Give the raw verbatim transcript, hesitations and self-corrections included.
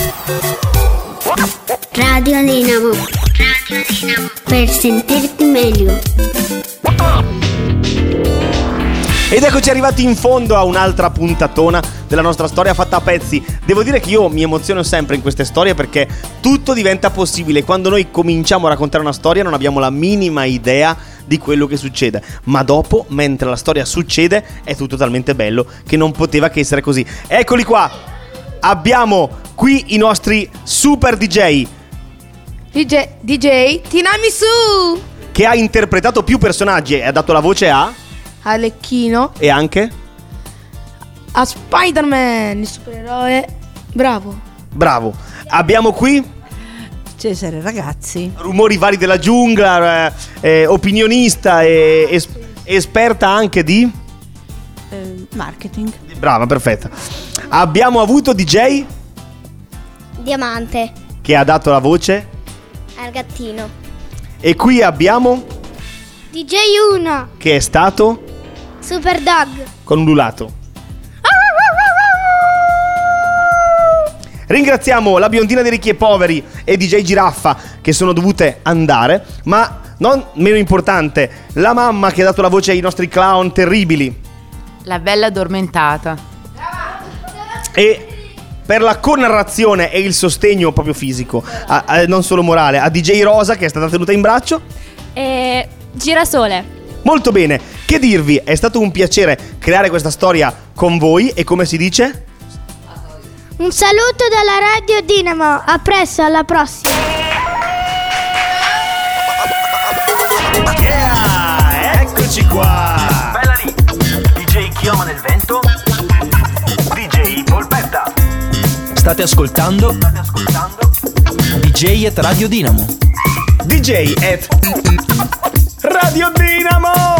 Radio Dinamo. Radio Dinamo. Per sentirti meglio. Ed eccoci arrivati in fondo a un'altra puntatona della nostra storia fatta a pezzi. Devo dire che io mi emoziono sempre in queste storie perché tutto diventa possibile. Quando noi cominciamo a raccontare una storia non abbiamo la minima idea di quello che succede, ma dopo, mentre la storia succede, è tutto talmente bello che non poteva che essere così. Eccoli qua, abbiamo qui i nostri super D J D J, D J Tiramisù, che ha interpretato più personaggi e ha dato la voce a Alecchino e anche a Spider-Man, il supereroe. Bravo. Bravo. Abbiamo qui Cesare Ragazzi, rumori vari della giungla, eh, eh, opinionista e es- esperta anche di eh, marketing. Brava, perfetta. Abbiamo avuto D J Diamante. che ha dato la voce Al gattino. e qui abbiamo D J uno. che è stato Super Dog. con l'ulato. Ringraziamo la biondina dei ricchi e poveri e D J Giraffa che sono dovute andare, ma non meno importante, la mamma che ha dato la voce ai nostri clown terribili. La bella addormentata. E per la connarrazione e il sostegno proprio fisico, a, a, non solo morale, a D J Rosa che è stata tenuta in braccio. E Girasole. Molto bene, che dirvi, è stato un piacere creare questa storia con voi e come si dice? Un saluto dalla Radio Dinamo. A presto, alla prossima. Yeah, eccoci qua. Bella lì, D J Chioma nel vento, D J Polpetta. State ascoltando? State ascoltando? D J at Radio Dinamo. D J at Radio Dinamo.